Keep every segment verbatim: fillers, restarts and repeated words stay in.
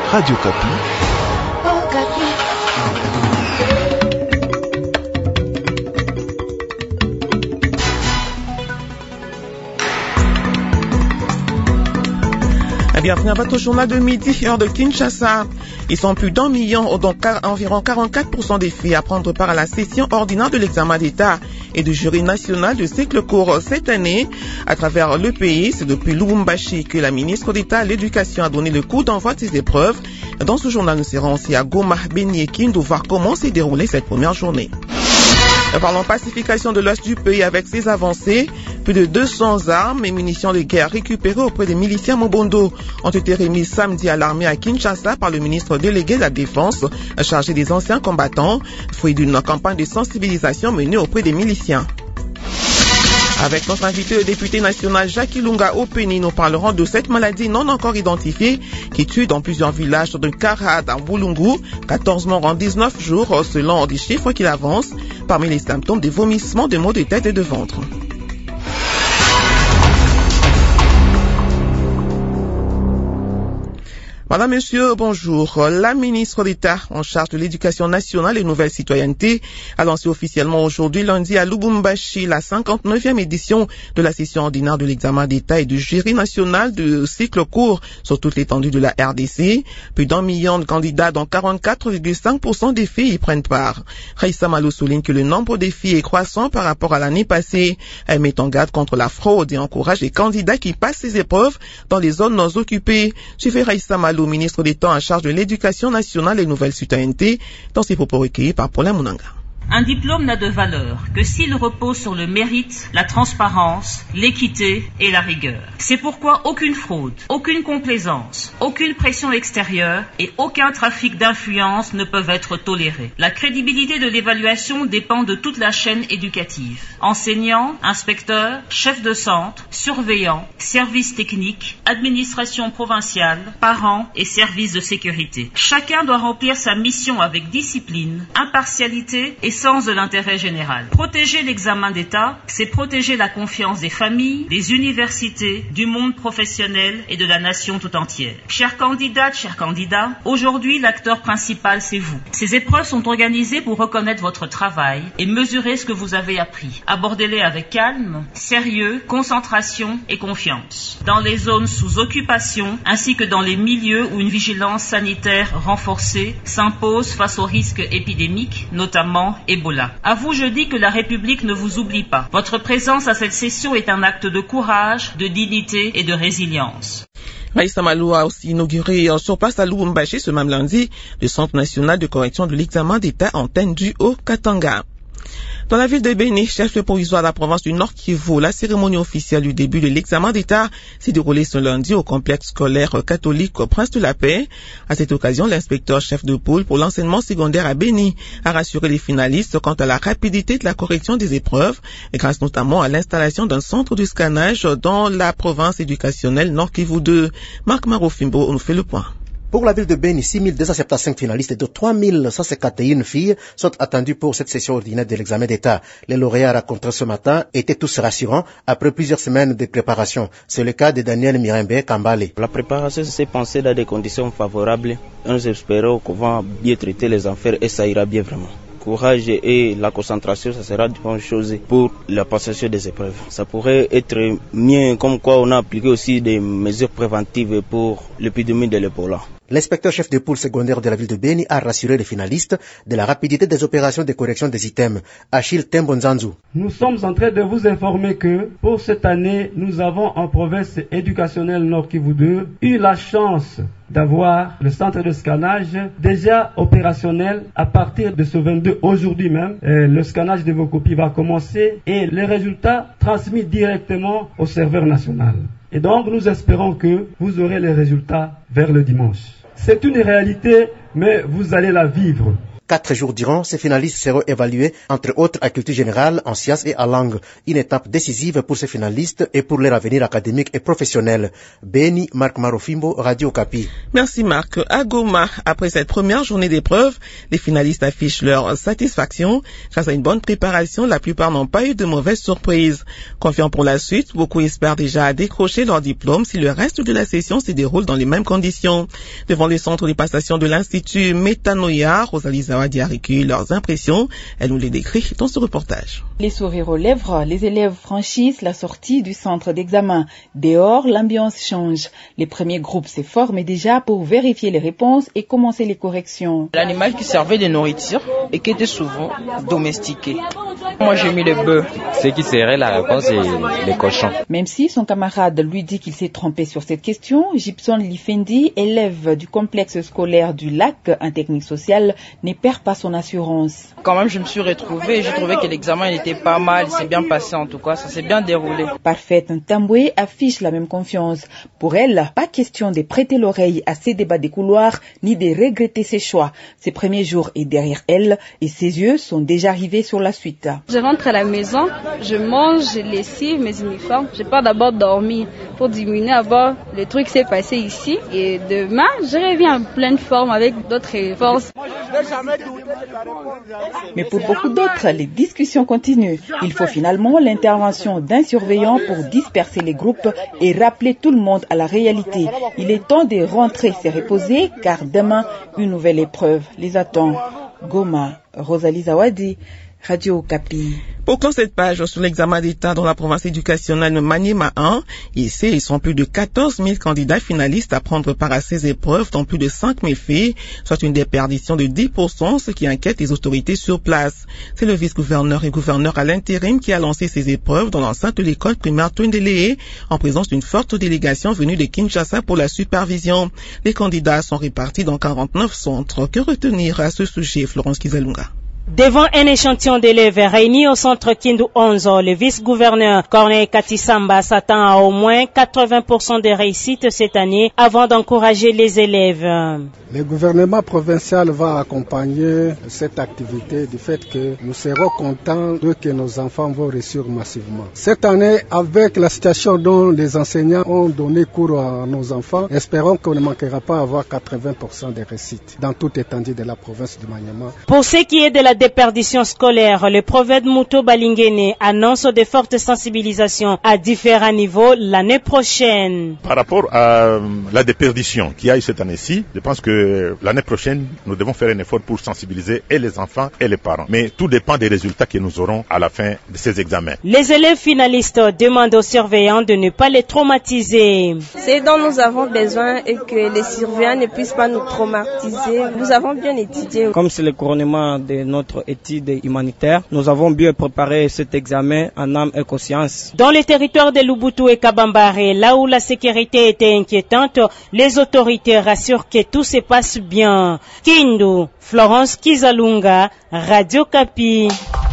Radio Kapi. Oh, Kapi. Bienvenue à votre journal de midi, heure de Kinshasa. Ils sont plus d'un million, donc environ quarante-quatre pour cent des filles à prendre part à la session ordinaire de l'examen d'État et du jury national de cycle court cette année. À travers le pays, c'est depuis Lubumbashi que la ministre d'État à l'Éducation a donné le coup d'envoi de ces épreuves. Dans ce journal, nous serons aussi à Goma, Beni et Kindu voir comment s'est déroulée cette première journée. Parlons pacification de l'ouest du pays avec ses avancées. Plus de deux cents armes et munitions de guerre récupérées auprès des miliciens Mobondo ont été remises samedi à l'armée à Kinshasa par le ministre délégué de la Défense chargé des anciens combattants, fruit d'une campagne de sensibilisation menée auprès des miliciens. Avec notre invité, le député national Jacques Ilunga Openi, nous parlerons de cette maladie non encore identifiée qui tue dans plusieurs villages de Karad à Boulungu, quatorze morts en dix-neuf jours selon des chiffres qu'il avance. Parmi les symptômes, des vomissements, des maux de tête et de ventre. Madame, Monsieur, bonjour. La ministre d'État en charge de l'Éducation nationale et nouvelle citoyenneté a lancé officiellement aujourd'hui lundi à Lubumbashi la cinquante-neuvième édition de la session ordinaire de l'examen d'État et du jury national de cycle court sur toute l'étendue de la R D C. Plus d'un million de candidats, dont quarante-quatre virgule cinq pour cent des filles y prennent part. Raissa Malo souligne que le nombre des filles est croissant par rapport à l'année passée. Elle met en garde contre la fraude et encourage les candidats qui passent ces épreuves dans les zones non occupées. Suivez Raissa Malo, ministre d'État en charge de l'Éducation nationale et nouvelle citoyenneté, dans ses propos recueillis par Paula Munanga. Un diplôme n'a de valeur que s'il repose sur le mérite, la transparence, l'équité et la rigueur. C'est pourquoi aucune fraude, aucune complaisance, aucune pression extérieure et aucun trafic d'influence ne peuvent être tolérés. La crédibilité de l'évaluation dépend de toute la chaîne éducative. Enseignants, inspecteurs, chefs de centre, surveillants, services techniques, administration provinciale, parents et services de sécurité. Chacun doit remplir sa mission avec discipline, impartialité et sens de l'intérêt général. Protéger l'examen d'État, c'est protéger la confiance des familles, des universités, du monde professionnel et de la nation tout entière. Chères candidates, chers candidats, aujourd'hui l'acteur principal c'est vous. Ces épreuves sont organisées pour reconnaître votre travail et mesurer ce que vous avez appris. Abordez-les avec calme, sérieux, concentration et confiance. Dans les zones sous occupation ainsi que dans les milieux où une vigilance sanitaire renforcée s'impose face aux risques épidémiques, notamment Ebola. À vous, je dis que la République ne vous oublie pas. Votre présence à cette session est un acte de courage, de dignité et de résilience. Raissa Malo a aussi inauguré sur place à Lubumbashi ce même lundi le Centre national de correction de l'examen d'État antenne du Haut-Katanga. Dans la ville de Beni, chef provisoire de la province du Nord Kivu, la cérémonie officielle du début de l'examen d'État s'est déroulée ce lundi au complexe scolaire catholique Prince de la Paix. À cette occasion, l'inspecteur chef de pôle pour l'enseignement secondaire à Beni a rassuré les finalistes quant à la rapidité de la correction des épreuves, grâce notamment à l'installation d'un centre de scannage dans la province éducationnelle Nord Kivu deux. Marc Marofimbo nous fait le point. Pour la ville de Beni, six mille deux cent soixante-quinze finalistes et de trois mille cent cinquante et une filles sont attendus pour cette session ordinaire de l'examen d'État. Les lauréats rencontrés ce matin étaient tous rassurants après plusieurs semaines de préparation. C'est le cas de Daniel Mirembe Kambale. La préparation s'est pensée dans des conditions favorables. Nous espérons qu'on va bien traiter les affaires et ça ira bien vraiment. Courage et la concentration, ça sera une bonne chose pour la passation des épreuves. Ça pourrait être mieux, comme quoi on a appliqué aussi des mesures préventives pour l'épidémie de l'Ebola. L'inspecteur chef de pôle secondaire de la ville de Beni a rassuré les finalistes de la rapidité des opérations de correction des items. Achille Tembonzanzu. Nous sommes en train de vous informer que pour cette année, nous avons en province éducationnelle Nord Kivu deux eu la chance d'avoir le centre de scannage déjà opérationnel à partir de ce vingt-deux, aujourd'hui même. Euh, le scannage de vos copies va commencer et les résultats transmis directement au serveur national. Et donc nous espérons que vous aurez les résultats vers le dimanche. C'est une réalité, mais vous allez la vivre. Quatre jours durant, ces finalistes seront évalués, entre autres à culture générale, en sciences et en langue. Une étape décisive pour ces finalistes et pour leur avenir académique et professionnel. Beni, Marc Marofimbo, Radio Okapi. Merci Marc. À Goma, après cette première journée d'épreuve, les finalistes affichent leur satisfaction. Grâce à une bonne préparation, la plupart n'ont pas eu de mauvaises surprises. Confiants pour la suite, beaucoup espèrent déjà décrocher leur diplôme si le reste de la session se déroule dans les mêmes conditions. Devant le centre de passation de l'Institut Metanoia, Rosalie Zawadi a recueilli leurs impressions. Elle nous les décrit dans ce reportage. Les sourires aux lèvres, les élèves franchissent la sortie du centre d'examen. Dehors, l'ambiance change. Les premiers groupes se forment déjà pour vérifier les réponses et commencer les corrections. L'animal qui servait de nourriture et qui était souvent domestiqué. Moi, j'ai mis le bœuf. Ce qui serait la réponse, c'est les cochons. Même si son camarade lui dit qu'il s'est trompé sur cette question, Gibson Lifendi, élève du complexe scolaire du Lac, en technique sociale, ne perd pas son assurance. Quand même, je me suis retrouvée et j'ai trouvé que l'examen n'était pas mal, il s'est bien passé en tout cas, ça s'est bien déroulé. Parfaite Ntambwe affiche la même confiance. Pour elle, pas question de prêter l'oreille à ces débats des couloirs, ni de regretter ses choix. Ses premiers jours est derrière elle et ses yeux sont déjà rivés sur la suite. Je rentre à la maison, je mange, je lessive mes uniformes. Je pars d'abord dormir pour diminuer d'abord le truc qui s'est passé ici. Et demain, je reviens en pleine forme avec d'autres forces. Mais pour beaucoup d'autres, les discussions continuent. Il faut finalement l'intervention d'un surveillant pour disperser les groupes et rappeler tout le monde à la réalité. Il est temps de rentrer se reposer car demain, une nouvelle épreuve les attend. Goma, Rosalie Zawadi, Radio Okapi. Pour clore cette page sur l'examen d'État dans la province éducationnelle de Maniema un, ici, ils sont plus de quatorze mille candidats finalistes à prendre part à ces épreuves, dont plus de cinq mille filles, soit une déperdition de dix pour cent, ce qui inquiète les autorités sur place. C'est le vice-gouverneur et gouverneur à l'intérim qui a lancé ces épreuves dans l'enceinte de l'école primaire Twindelee, en présence d'une forte délégation venue de Kinshasa pour la supervision. Les candidats sont répartis dans quarante-neuf centres. Que retenir à ce sujet, Florence Kizalunga? Devant un échantillon d'élèves réunis au centre Kindu onze, le vice-gouverneur Corneille Katisamba s'attend à au moins quatre-vingts pour cent de réussite cette année avant d'encourager les élèves. Le gouvernement provincial va accompagner cette activité du fait que nous serons contents de que nos enfants vont réussir massivement. Cette année, avec la situation dont les enseignants ont donné cours à nos enfants, espérons qu'on ne manquera pas à avoir quatre-vingts pour cent de réussite dans toute étendue de la province du Maniema. Pour ce qui est de la déperdition scolaire, le prophète Muto Balingene annonce de fortes sensibilisations à différents niveaux l'année prochaine. Par rapport à la déperdition qu'il y a eu cette année-ci, je pense que l'année prochaine, nous devons faire un effort pour sensibiliser et les enfants et les parents. Mais tout dépend des résultats que nous aurons à la fin de ces examens. Les élèves finalistes demandent aux surveillants de ne pas les traumatiser. C'est dont nous avons besoin et que les surveillants ne puissent pas nous traumatiser. Nous avons bien étudié. Comme c'est le couronnement de notre étude humanitaire, nous avons bien préparé cet examen en âme et conscience. Dans les territoires de Lubutu et Kabambare, là où la sécurité était inquiétante, les autorités rassurent que tout se passe bien. Kindu, Florence Kizalunga, Radio Okapi.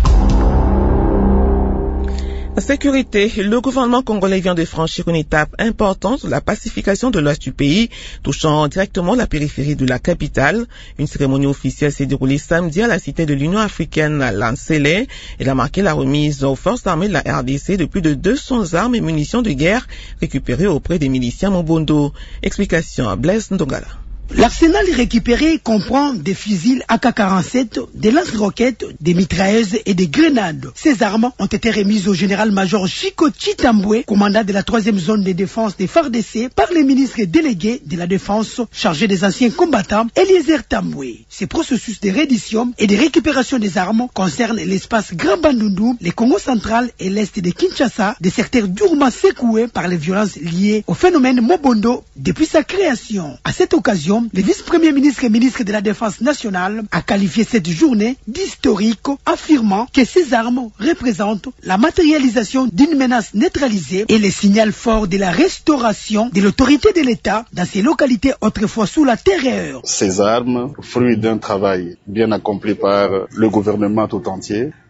La sécurité, le gouvernement congolais vient de franchir une étape importante de la pacification de l'ouest du pays, touchant directement la périphérie de la capitale. Une cérémonie officielle s'est déroulée samedi à la cité de l'Union africaine à Lansele. Elle a marqué la remise aux forces armées de la R D C de plus de deux cents armes et munitions de guerre récupérées auprès des miliciens Mobondo. Explication à Blaise Ndongala. L'arsenal récupéré comprend des fusils A K quarante-sept, des lance-roquettes, des mitrailleuses et des grenades. Ces armes ont été remises au général-major Chico Chitambwe, commandant de la troisième zone de défense des F A R D C, par les ministres délégués de la défense chargés des anciens combattants, Eliezer Tambwe. Ce processus de reddition et de récupération des armes concerne l'espace Grand Bandundu, le Congo central et l'est de Kinshasa, des secteurs durement secoués par les violences liées au phénomène Mobondo depuis sa création. À cette occasion, le vice-premier ministre et ministre de la Défense nationale a qualifié cette journée d'historique, affirmant que ces armes représentent la matérialisation d'une menace neutralisée et le signal fort de la restauration de l'autorité de l'État dans ces localités autrefois sous la terreur. Ces armes, fruit d'un travail bien accompli par le gouvernement tout entier,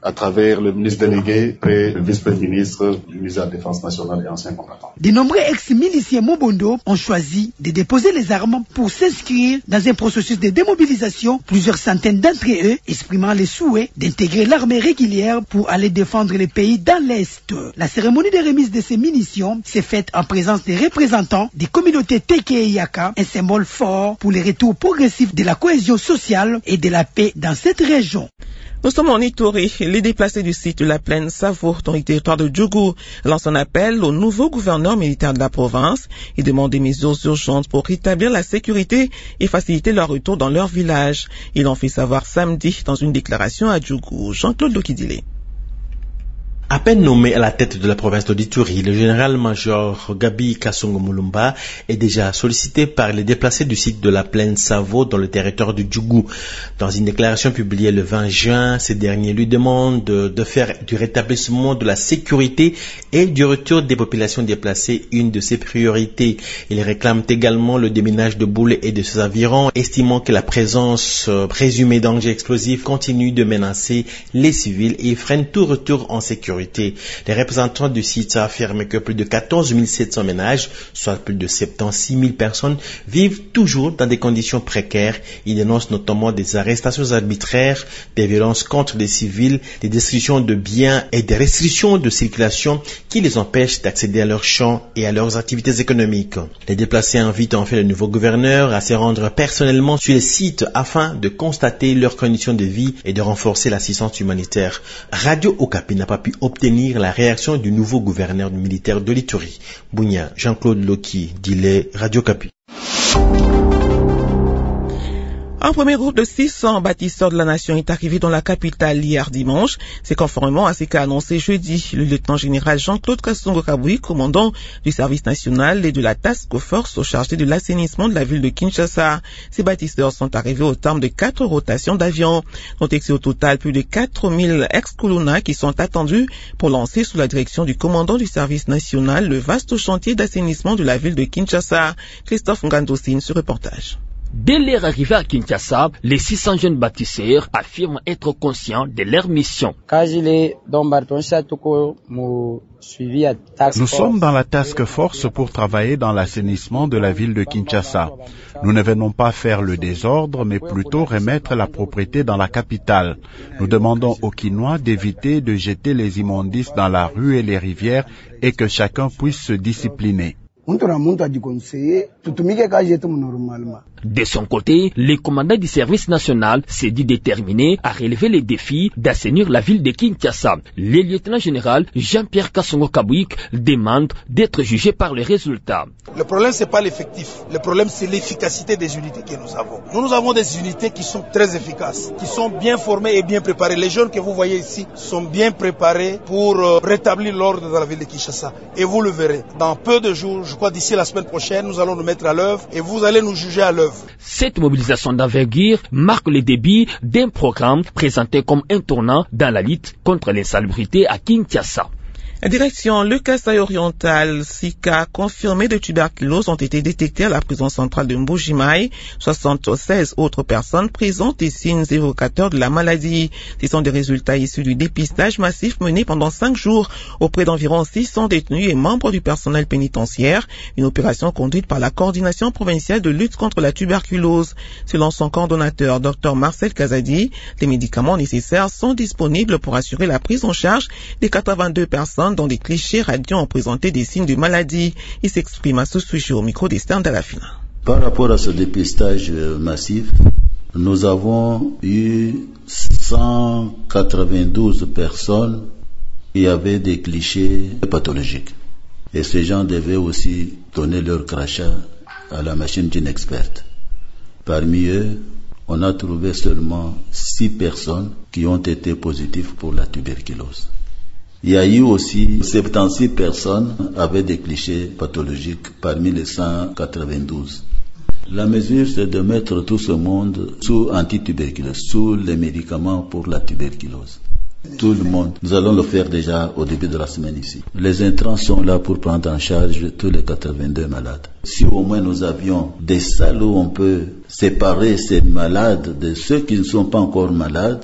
à travers le ministre délégué près le vice-premier ministre du ministère de la Défense nationale et anciens combattants. De nombreux ex-miliciens Mobondo ont choisi de déposer les armes pour s'inscrire dans un processus de démobilisation, plusieurs centaines d'entre eux exprimant le souhait d'intégrer l'armée régulière pour aller défendre le pays dans l'Est. La cérémonie de remise de ces munitions s'est faite en présence des représentants des communautés Teke et Yaka, un symbole fort pour le retour progressif de la cohésion sociale et de la paix dans cette région. Nous sommes en Ituri. Les déplacés du site de la plaine Savo, dans le territoire de Djougou, lancent un appel au nouveau gouverneur militaire de la province. Ils demandent des mesures urgentes pour rétablir la sécurité et faciliter leur retour dans leur village. Ils l'ont fait savoir samedi dans une déclaration à Djougou. Jean-Claude Lokidile. À peine nommé à la tête de la province d'Ituri, le général-major Gabi Kasongo Mulumba est déjà sollicité par les déplacés du site de la plaine Savo dans le territoire du Djougou. Dans une déclaration publiée le vingt juin, ces derniers lui demandent de, de faire du rétablissement de la sécurité et du retour des populations déplacées une de ses priorités. Ils réclament également le déminage de Boulé et de ses environs, estimant que la présence euh, présumée d'engins explosifs continue de menacer les civils et freine tout retour en sécurité. Les représentants du site affirment que plus de quatorze mille sept cents ménages, soit plus de soixante-seize mille personnes, vivent toujours dans des conditions précaires. Ils dénoncent notamment des arrestations arbitraires, des violences contre les civils, des destructions de biens et des restrictions de circulation qui les empêchent d'accéder à leurs champs et à leurs activités économiques. Les déplacés invitent en fait le nouveau gouverneur à se rendre personnellement sur les sites afin de constater leurs conditions de vie et de renforcer l'assistance humanitaire. Radio Okapi n'a pas pu obtenir la réaction du nouveau gouverneur militaire de l'Ituri. Bounia, Jean-Claude Loki, Dile, Radio Okapi. Un premier groupe de six cents bâtisseurs de la nation est arrivé dans la capitale hier dimanche. C'est conformément à ce qu'a annoncé jeudi le lieutenant-général Jean-Claude Kasongo Kaboui, commandant du service national et de la task force chargée de l'assainissement de la ville de Kinshasa. Ces bâtisseurs sont arrivés au terme de quatre rotations d'avions. Notez que c'est au total plus de quatre mille ex-colonna qui sont attendus pour lancer sous la direction du commandant du service national le vaste chantier d'assainissement de la ville de Kinshasa. Christophe Ngandosine, ce reportage. Dès leur arrivée à Kinshasa, les six cents jeunes bâtisseurs affirment être conscients de leur mission. Nous sommes dans la task force pour travailler dans l'assainissement de la ville de Kinshasa. Nous ne venons pas faire le désordre, mais plutôt remettre la propreté dans la capitale. Nous demandons aux Kinois d'éviter de jeter les immondices dans la rue et les rivières et que chacun puisse se discipliner. De son côté, le commandant du service national s'est dit déterminé à relever les défis d'assainir la ville de Kinshasa. Le lieutenant-général Jean-Pierre Kasongo Kabouik demande d'être jugé par les résultats. Le problème, c'est pas l'effectif. Le problème, c'est l'efficacité des unités que nous avons. Nous, nous avons des unités qui sont très efficaces, qui sont bien formées et bien préparées. Les jeunes que vous voyez ici sont bien préparés pour euh, rétablir l'ordre dans la ville de Kinshasa. Et vous le verrez. Dans peu de jours, je crois d'ici la semaine prochaine, nous allons nous mettre à l'œuvre et vous allez nous juger à l'œuvre. Cette mobilisation d'envergure marque le début d'un programme présenté comme un tournant dans la lutte contre l'insalubrité à Kinshasa. Direction le Kasaï oriental, six cas confirmés de tuberculose ont été détectés à la prison centrale de Mbujimai. soixante-seize autres personnes présentent des signes évocateurs de la maladie. Ce sont des résultats issus du dépistage massif mené pendant cinq jours auprès d'environ six cents détenus et membres du personnel pénitentiaire. Une opération conduite par la coordination provinciale de lutte contre la tuberculose. Selon son coordonnateur, Dr Marcel Kazadi, les médicaments nécessaires sont disponibles pour assurer la prise en charge des quatre-vingt-deux personnes dont des clichés radiants ont présenté des signes de maladie. Il s'exprime à ce sujet au micro d'Esther Dalafina. Par rapport à ce dépistage massif, nous avons eu cent quatre-vingt-douze personnes qui avaient des clichés pathologiques. Et ces gens devaient aussi donner leur crachat à la machine d'une experte. Parmi eux, on a trouvé seulement six personnes qui ont été positives pour la tuberculose. Il y a eu aussi soixante-seize personnes avec des clichés pathologiques parmi les cent quatre-vingt-douze. La mesure, c'est de mettre tout ce monde sous antituberculose, sous les médicaments pour la tuberculose. Tout le monde. Nous allons le faire déjà au début de la semaine ici. Les intrants sont là pour prendre en charge tous les quatre-vingt-deux malades. Si au moins nous avions des salles où on peut séparer ces malades de ceux qui ne sont pas encore malades,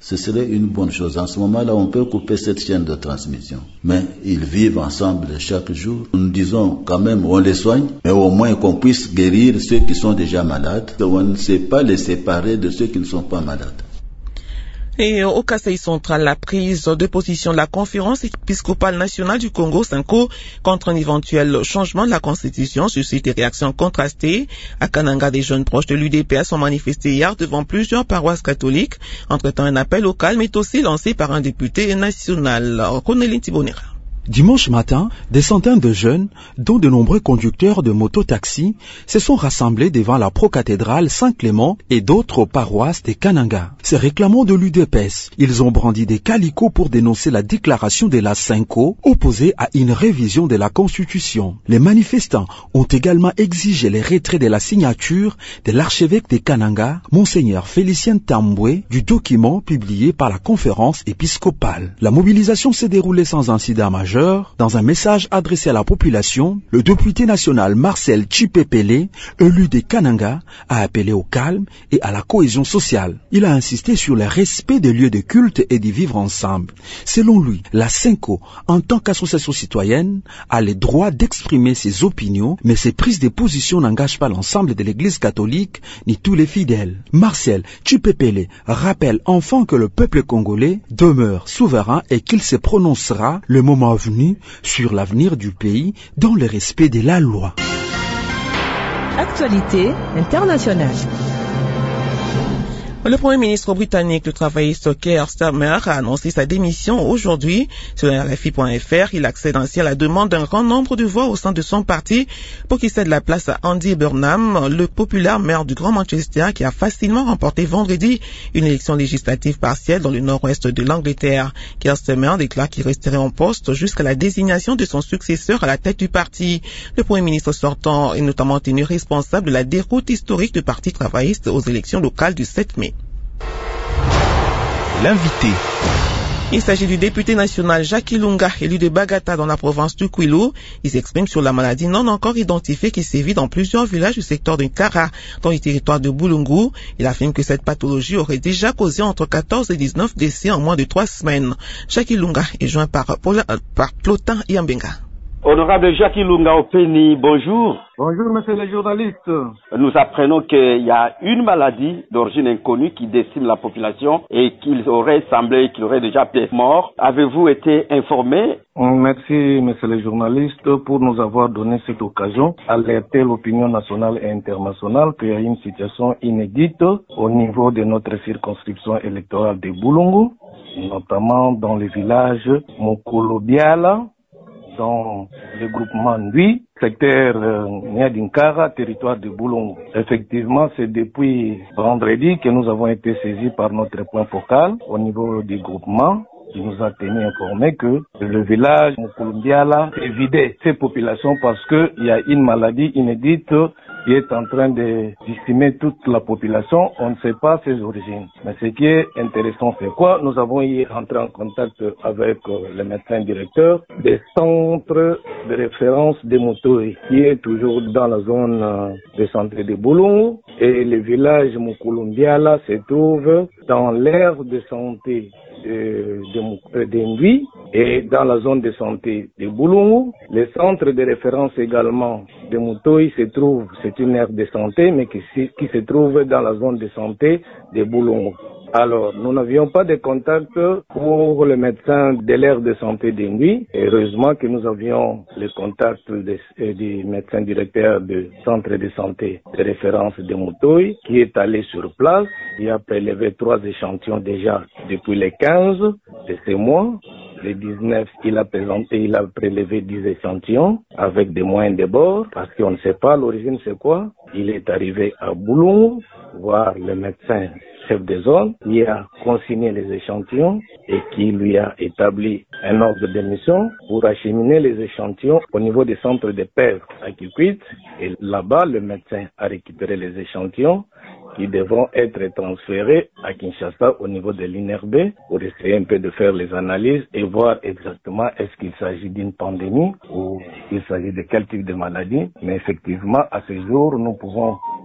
ce serait une bonne chose. En ce moment-là, on peut couper cette chaîne de transmission. Mais ils vivent ensemble chaque jour. Nous disons quand même, on les soigne, mais au moins qu'on puisse guérir ceux qui sont déjà malades. On ne sait pas les séparer de ceux qui ne sont pas malades. Et au Kasaï central, la prise de position de la conférence épiscopale nationale du Congo, Senko, contre un éventuel changement de la constitution suscite des réactions contrastées. À Kananga, des jeunes proches de l'U D P S ont manifesté hier devant plusieurs paroisses catholiques. Entre-temps, un appel au calme est aussi lancé par un député national. Corneline Thibonera. Dimanche matin, des centaines de jeunes, dont de nombreux conducteurs de moto-taxi, se sont rassemblés devant la procathédrale Saint-Clément et d'autres paroisses de Kananga. Ces réclamants de l'U D P S, ils ont brandi des calicots pour dénoncer la déclaration de la Senko opposée à une révision de la Constitution. Les manifestants ont également exigé le retrait de la signature de l'archevêque de Kananga, Monseigneur Félicien Tamboué, du document publié par la conférence épiscopale. La mobilisation s'est déroulée sans incident majeur. Dans un message adressé à la population, le député national Marcel Tshipepele, élu de Kananga, a appelé au calme et à la cohésion sociale. Il a insisté sur le respect des lieux de culte et d'y vivre ensemble. Selon lui, la Senko, en tant qu'association citoyenne, a le droit d'exprimer ses opinions, mais ses prises de position n'engagent pas l'ensemble de l'Église catholique ni tous les fidèles. Marcel Tshipepele rappelle enfin que le peuple congolais demeure souverain et qu'il se prononcera le moment venu sur l'avenir du pays dans le respect de la loi. Actualité internationale. Le Premier ministre britannique, le travailliste Keir Starmer, a annoncé sa démission aujourd'hui. Sur R F I point F R, il accède ainsi à la demande d'un grand nombre de voix au sein de son parti pour qu'il cède la place à Andy Burnham, le populaire maire du Grand Manchester qui a facilement remporté vendredi une élection législative partielle dans le nord-ouest de l'Angleterre. Keir Starmer déclare qu'il resterait en poste jusqu'à la désignation de son successeur à la tête du parti. Le Premier ministre sortant est notamment tenu responsable de la déroute historique du Parti travailliste aux élections locales du sept mai. L'invité. Il s'agit du député national Jacques Ilunga, élu de Bagata dans la province du Kwilu. Il s'exprime sur la maladie non encore identifiée qui sévit dans plusieurs villages du secteur de Nkara, dans le territoire de Bulungu. Il affirme que cette pathologie aurait déjà causé entre quatorze et dix-neuf décès en moins de trois semaines. Jacques Ilunga est joint par, Paula, par Plotin Yambenga. Honorable Jacques Ilunga Openi, bonjour. Bonjour, monsieur le journaliste. Nous apprenons qu'il y a une maladie d'origine inconnue qui décime la population et qu'il aurait semblé qu'il aurait déjà été mort. Avez-vous été informé? Merci, monsieur le journaliste, pour nous avoir donné cette occasion d'alerter l'opinion nationale et internationale qu'il y a une situation inédite au niveau de notre circonscription électorale de Bulungu, notamment dans le village Mokolo-Biala, dans le groupement Ndui, secteur euh, Nyadinkara, territoire de Bulungu. Effectivement, c'est depuis vendredi que nous avons été saisis par notre point focal au niveau du groupement, qui nous a tenu informés que le village Mukulumbiala est vidé ses populations parce qu'il y a une maladie inédite qui est en train de décimer toute la population. On ne sait pas ses origines. Mais ce qui est intéressant, c'est quoi? Nous avons eu entré en contact avec le médecin directeur des centres de référence des Motoï, qui est toujours dans la zone de santé de Bulungu. Et le village Mukulumbiala se trouve dans l'aire de santé de, de, de Ndui et dans la zone de santé de Bulungu. Les centres de référence également de Motoï se trouvent, c'est une aire de santé, mais qui, qui se trouve dans la zone de santé de Bulungu. Alors, nous n'avions pas de contact pour le médecin de l'aire de santé de Ndui. Heureusement que nous avions le contact de, euh, du médecin directeur du centre de santé de référence de Motoï, qui est allé sur place. Il a prélevé trois échantillons déjà depuis le quinze de ce mois. Le dix-neuf, il a présenté, il a prélevé dix échantillons avec des moyens de bord, parce qu'on ne sait pas l'origine c'est quoi. Il est arrivé à Bulungu, voir le médecin chef de zone, qui a consigné les échantillons et qui lui a établi un ordre de mission pour acheminer les échantillons au niveau des centres de pèvres à Kikwit. Et là-bas, le médecin a récupéré les échantillons qui devront être transférés à Kinshasa au niveau de l'I N R B pour essayer un peu de faire les analyses et voir exactement est-ce qu'il s'agit d'une pandémie ou il s'agit de quel type de maladie. Mais effectivement, à ce jour, nous pouvons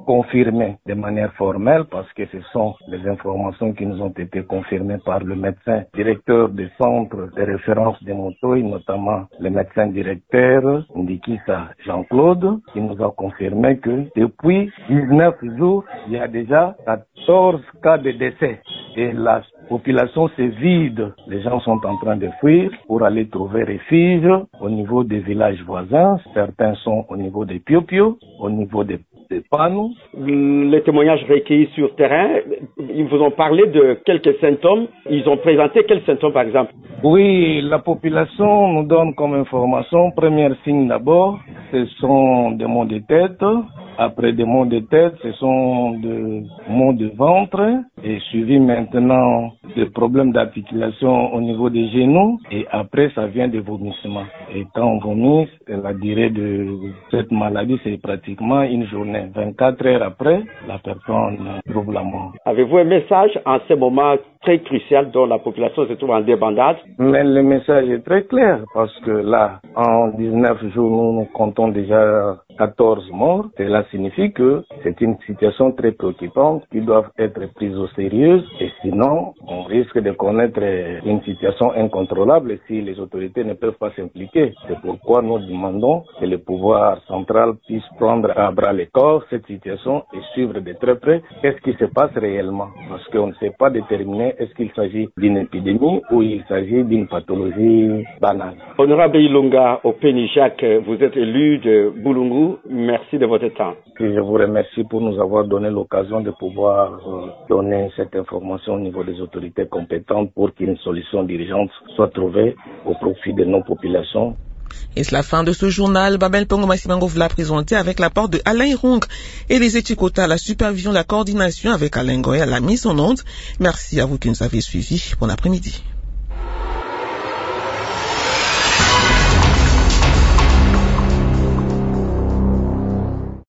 confirmées de manière formelle parce que ce sont des informations qui nous ont été confirmées par le médecin directeur des centres de référence des motos, et notamment le médecin directeur Ndikisa Jean-Claude, qui nous a confirmé que depuis dix-neuf jours, il y a déjà quatorze cas de décès. Et la population se vide. Les gens sont en train de fuir pour aller trouver refuge au niveau des villages voisins. Certains sont au niveau des Pio-Pio, au niveau des des panneaux. Les témoignages recueillis sur terrain, ils vous ont parlé de quelques symptômes. Ils ont présenté quels symptômes, par exemple? Oui, la population nous donne comme information, premier signe d'abord, ce sont des maux de tête. Après des maux de tête, ce sont des maux de ventre, et suivi maintenant de problèmes d'articulation au niveau des genoux, et après ça vient des vomissements. Et quand on vomit, la durée de cette maladie, c'est pratiquement une journée. vingt-quatre heures après, la personne trouve la mort. Avez-vous un message en ce moment très crucial dont la population se trouve en débandade? Mais le message est très clair, parce que là, en dix-neuf jours, nous, nous comptons déjà quatorze morts. Cela signifie que c'est une situation très préoccupante qui doit être prise au sérieux, et sinon, on risque de connaître une situation incontrôlable si les autorités ne peuvent pas s'impliquer. C'est pourquoi nous demandons que le pouvoir central puisse prendre à bras le corps cette situation et suivre de très près qu'est-ce qui se passe réellement. Parce qu'on ne sait pas déterminer est-ce qu'il s'agit d'une épidémie ou il s'agit d'une pathologie banale. Honorable Ilunga Openi-Jacques, vous êtes élu de Boulungu. Merci de votre temps. Et je vous remercie pour nous avoir donné l'occasion de pouvoir euh, donner cette information au niveau des autorités compétentes pour qu'une solution d'urgence soit trouvée au profit de nos populations. Et c'est la fin de ce journal. Babel Pongo Massimango vous l'a présenté avec l'apport de Alain Irong et les études à la supervision, la coordination avec Alain Goy à la mise en onde. Merci à vous qui nous avez suivis. Bon après-midi.